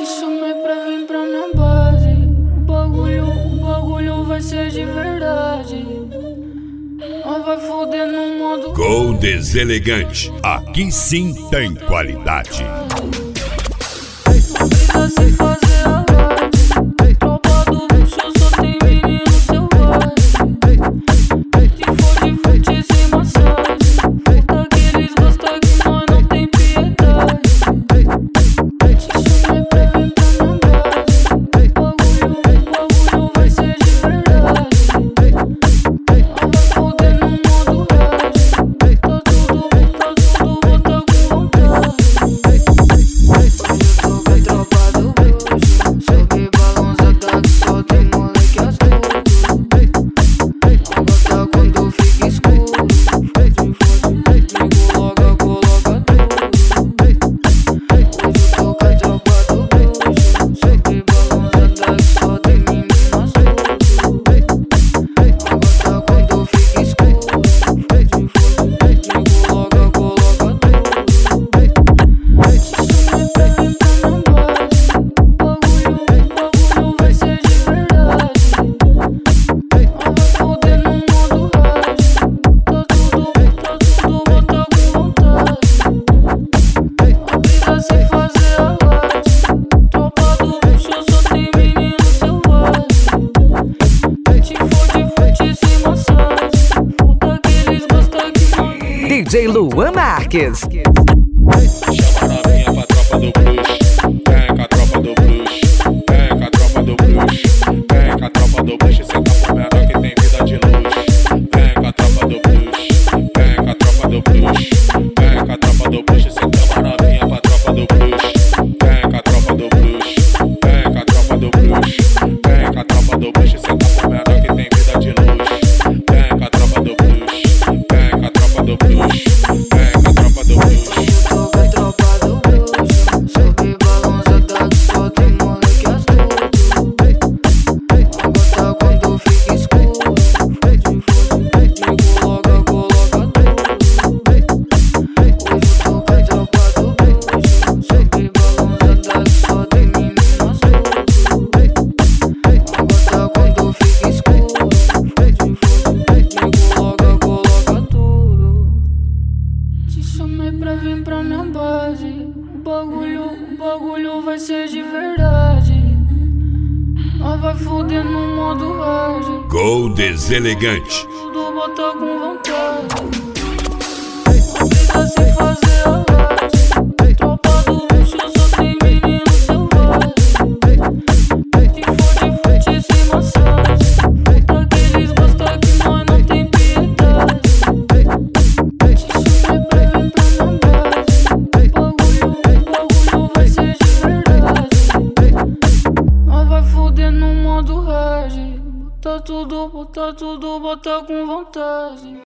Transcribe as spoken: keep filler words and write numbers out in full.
chamei pra vir pra minha base. O bagulho, o bagulho vai ser de verdade. Nós vai foder no modo Gol Deselegante, aqui sim tem qualidade. Não precisa se fazer alarde. Tropa do bicho só tem menino selvagem. Se for de fute sem massagem, puta que eles gostam que nós não tem piedade. Te chamei pra vir pra minha base. O bagulho, o bagulho vai ser de verdade. Nós vai foder no modo hard. Tá tudo, tá tudo, bota com vontade. D J Luan Marques. Chama a novinha pra tropa do blues. Vem com a tropa do blues. Vem com a tropa do blues. Vem com a tropa do blues. Cê tá com menor que tem vida de luz. Vem com a tropa do blues. Vem com a tropa do blues. Vem com a tropa do blues. Cê tá a novinha pra tropa do blues. Vem com a tropa do blues. Vem com a tropa do blues. Vem com a tropa do blues. Cê tá com menor que tem vida de luz. Vem com a tropa do blues. Vem com a tropa do blues. Vem com a tropa do blues. Pra vir pra minha base. O bagulho, o bagulho vai ser de verdade. Nós vai foder no modo hard. Gol Deselegante. Tudo bota com vontade. Não precisa se fazer alarde. Tropa do bicho só tem menino selvagem. Se for de fute sem massagem, puta que eles gostam que nós não tem piedade. Te chamei pra vir pra minha base. O bagulho, o bagulho vai ser de verdade. Nós vai foder no modo hard. Bota tudo, bota tudo, bota com vontade.